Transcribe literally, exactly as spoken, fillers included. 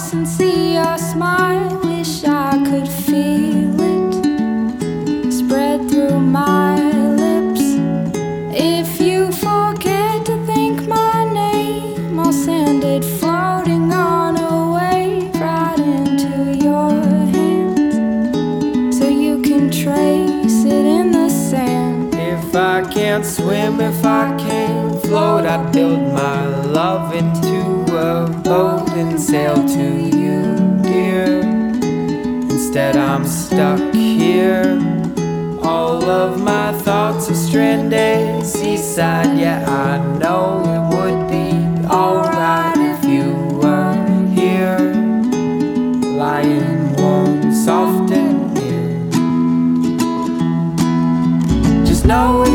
across and see your smile. Wish I could feel it spread through my lips. If you forget to think my name, I'll send it floating on a wave right into your hands, so you can trace it in the sand. If I can't swim, if I can't float, I'd build my love into a boat and sail to you, dear. Instead I'm stuck here. All of my thoughts are stranded seaside. Yeah, I know it would be alright if you were here, lying warm, soft and near. Just know